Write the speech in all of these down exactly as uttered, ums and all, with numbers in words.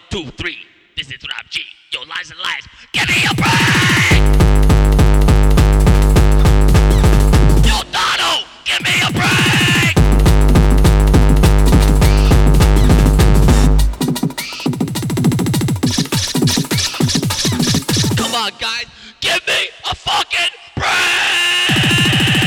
two, three. This is Rap G. Yo, lies and lies. Give me a break! Yo, Dono, give me a break! Come on, guys. Give me a fucking break!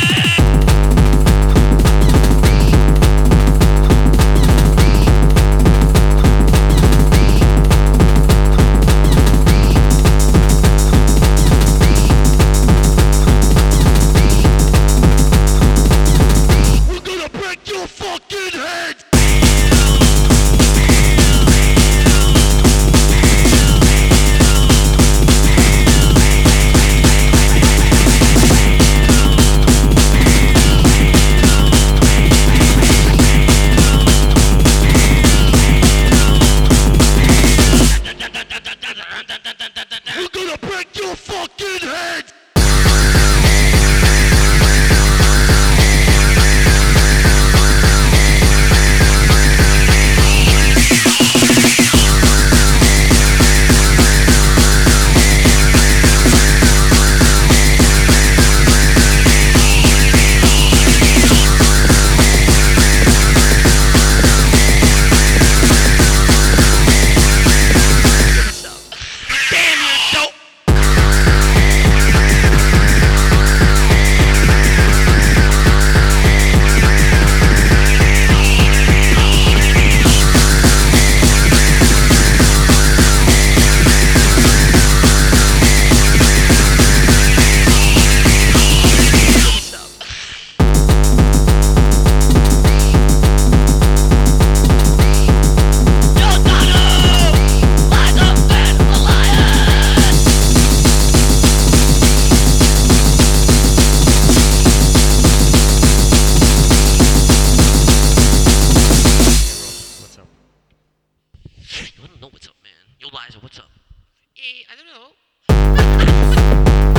We're gonna break your fucking head! You wanna know what's up, man? Yo, Liza, what's up? Eh, I don't know.